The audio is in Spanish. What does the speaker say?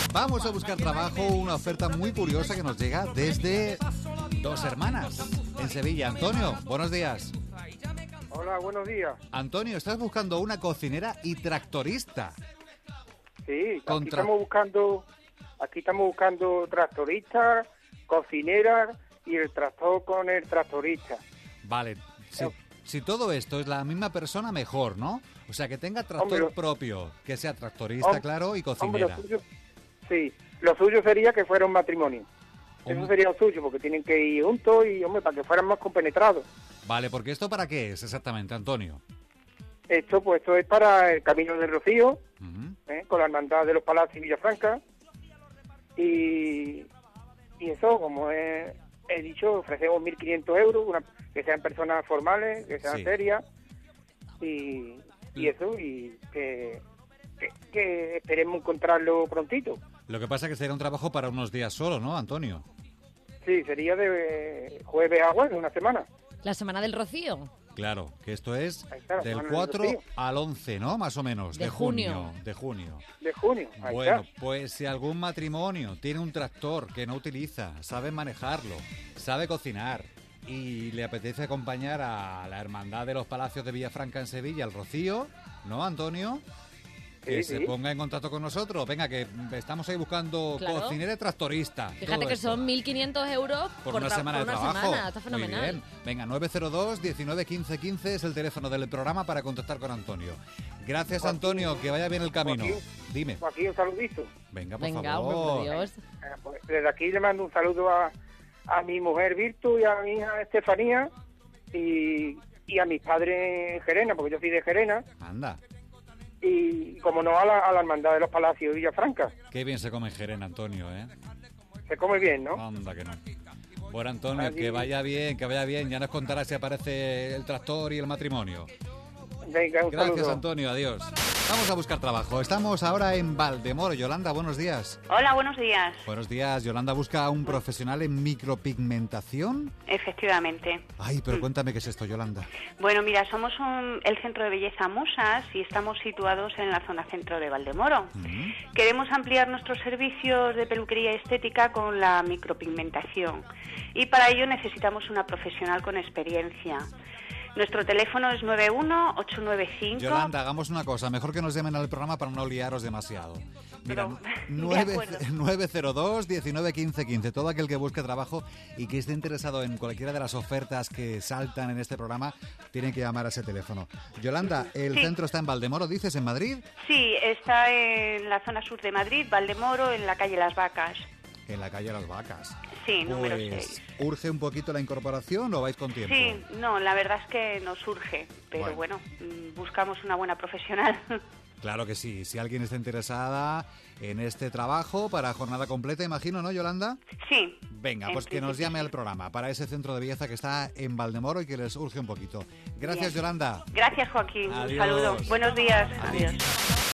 Vamos a buscar trabajo, una oferta muy curiosa que nos llega desde Dos Hermanas, en Sevilla. Antonio, buenos días. Hola, buenos días. Antonio, estás buscando una cocinera y tractorista. Sí, aquí estamos buscando tractoristas, cocineras y el tractor con el tractorista. Vale, si todo esto es la misma persona, mejor, ¿no? O sea, que tenga tractor propio, que sea tractorista, claro, y cocinera. Lo suyo sería que fuera un matrimonio. Eso sería lo suyo, porque tienen que ir juntos y, para que fueran más compenetrados. Vale, porque ¿esto para qué es exactamente, Antonio? Esto es para el Camino del Rocío, con la Hermandad de los Palacios y Villafranca. Y eso, como he dicho, ofrecemos 1.500 euros, que sean personas formales, que sean serias, y que esperemos encontrarlo prontito. Lo que pasa es que será un trabajo para unos días solo, ¿no, Antonio? Sí, sería de jueves a jueves, una semana. La semana del Rocío. Claro, que esto es del 4 al 11, ¿no? Más o menos, de junio. De junio, bueno, pues si algún matrimonio tiene un tractor que no utiliza, sabe manejarlo, sabe cocinar y le apetece acompañar a la Hermandad de los Palacios de Villafranca en Sevilla, el Rocío, ¿no, Antonio? Que se ponga en contacto con nosotros. Venga, que estamos ahí buscando cocinera y tractorista. Fíjate que son 1.500 euros por una semana de trabajo. Está fenomenal. Muy bien. Venga, 902 19 15 15 es el teléfono del programa para contactar con Antonio. Gracias, Antonio, que vaya bien el camino. Dime. Aquí un saludito. Venga, por favor. Por Dios. Pues desde aquí le mando un saludo a mi mujer Virtu y a mi hija Estefanía y a mis padres en Gerena, porque yo soy de Gerena. Anda. Y como no a la Hermandad de los Palacios de Villafranca. Qué bien se come en Gerena, Antonio, ¿eh? Se come bien, ¿no? Anda que no. Bueno, Antonio, que vaya bien. Ya nos contarás si aparece el tractor y el matrimonio. Venga, un Gracias, saludo. Antonio, adiós. Vamos a buscar trabajo. Estamos ahora en Valdemoro. Yolanda, buenos días. Hola, buenos días. Buenos días. Yolanda busca a un profesional en micropigmentación. Efectivamente. Ay, pero cuéntame qué es esto, Yolanda. Bueno, mira, somos el Centro de Belleza Musas y estamos situados en la zona centro de Valdemoro. Queremos ampliar nuestros servicios de peluquería estética con la micropigmentación y para ello necesitamos una profesional con experiencia. Nuestro teléfono es 91895... Yolanda, hagamos una cosa. Mejor que nos llamen al programa para no liaros demasiado. Mira, 902 19 15 15. Todo aquel que busque trabajo y que esté interesado en cualquiera de las ofertas que saltan en este programa, tiene que llamar a ese teléfono. Yolanda, el centro está en Valdemoro, ¿dices, en Madrid? Sí, está en la zona sur de Madrid, Valdemoro, en la calle Las Vacas. En la calle Las Vacas. Sí, número 6. ¿Urge un poquito la incorporación o vais con tiempo? Sí, no, la verdad es que nos urge, pero bueno, buscamos una buena profesional. Claro que sí, si alguien está interesada en este trabajo para jornada completa, imagino, ¿no, Yolanda? Sí. Venga, pues que nos llame al programa para ese centro de belleza que está en Valdemoro y que les urge un poquito. Gracias, Yolanda. Gracias, Joaquín. Adiós. Un saludo. Buenos días. Adiós.